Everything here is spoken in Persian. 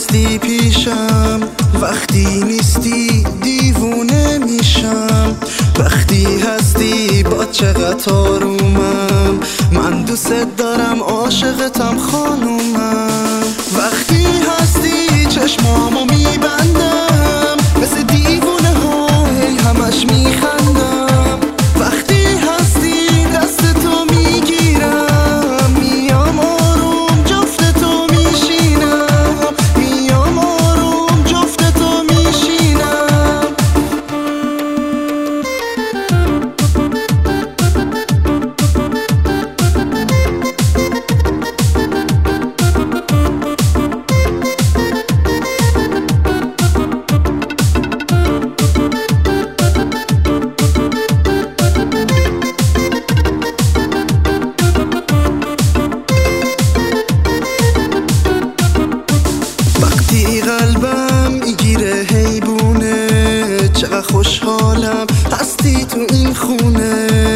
هستی پیشم، وقتی نیستی دیوونه میشم. وقتی هستی با چقدر آرومم، من دوست دارم عاشقتم خانومم. وقتی هستی چشمامو میبندم، مثل دیوونه ها هی همش میخندم. وقتی هستی دست تو میگیرم، میام آروم جفت تو میشینم، میام آروم جفت تو میشینم. وقتی قلبم میگیره حیبونه، چقدر خوشحالم هستی تو این خونه.